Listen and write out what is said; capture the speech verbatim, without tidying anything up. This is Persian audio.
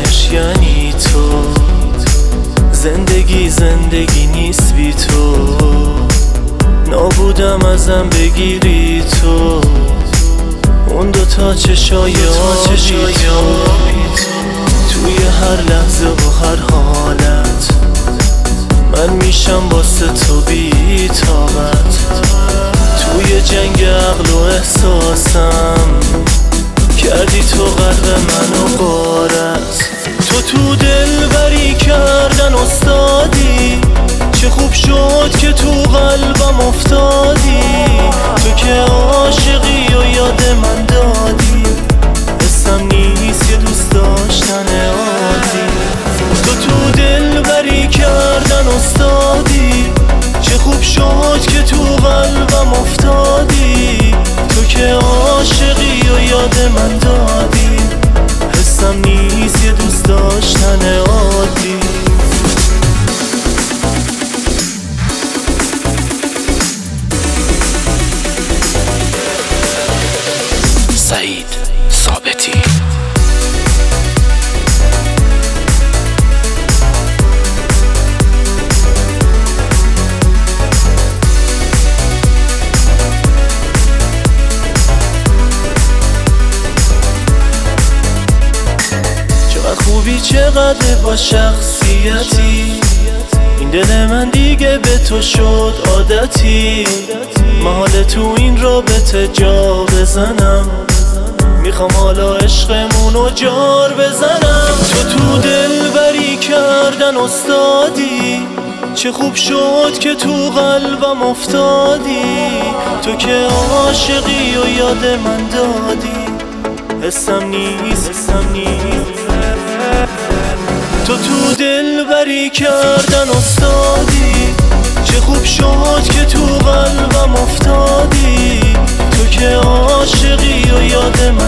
عشق یعنی تو، زندگی زندگی نیست بی تو، نابودم ازم بگیری تو، اون دوتا چشای آبی تو، توی هر لحظه و هر حالت من میشم واسه تو بی طاقت، توی جنگ عقل و احساسم کردی تو غرق من و غارت، تو تو دل بری کردن استادی، چه خوب شد که تو قلبم افتادی، تو که عاشقی و یاد من دادی، حسم نیست یه دوست داشتن عادی، تو تو دل بری کردن استادی، چه خوب شد که تو قلبم افتادی، تو که عاشقی و یاد من دادی، حسم نیست یه دوست داشتن عادی. سعید ثابتی. چقدر خوبی چقدر با شخصیتی، این دل من دیگه به تو شد عادتی، محال تو این رابطه جا بزنم، میخوام حالا عشقمونو جار بزنم، تو تو دل بری کردن استادی، چه خوب شد که تو قلبم افتادی، تو که عاشقی و یاد من دادی، حسم نیست حسم نیست تو تو دل بری کردن استادی، چه خوب شد که تو قلبم افتادی، تو که عاشقی و یاد من